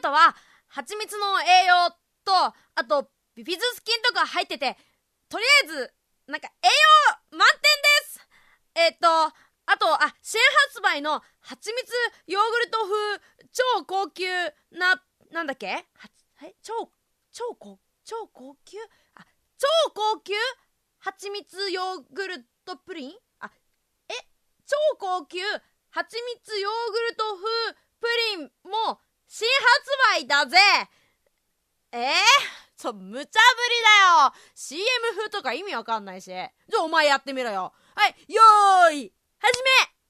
トは蜂蜜の栄養と、あとビフィズス菌とか入ってて、とりあえずなんか栄養満点です。あと新発売の蜂蜜ヨーグルト風超高級なんだっけ、超高級超高級蜂蜜ヨーグルトプリン、超高級蜂蜜ヨーグルト風プリンも新発売だぜ。無茶ぶりだよ。 CM 風とか意味わかんないし。じゃあお前やってみろよ。はい、よーい始め。